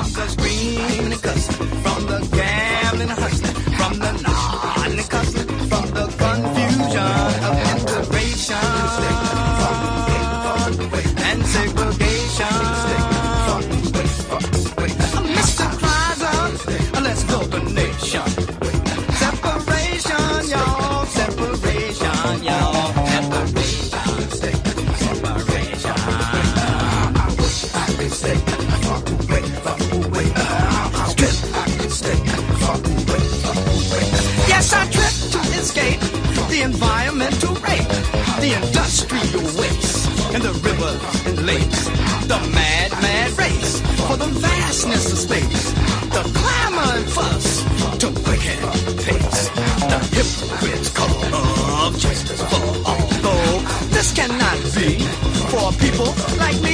the screaming and cussing, from the gambling and hustling, from the nodding and cussing, from the confusion of integration and segregation. Mr. Cries out, let's build a nation. Separation, y'all, separation, y'all. Yes, I tripped to escape the environmental rape, the industrial waste, and the rivers and lakes, the mad, mad race for the vastness of space, the clamor and fuss to quicken pace, the hypocrite's call of justice for all. Though this cannot be for people like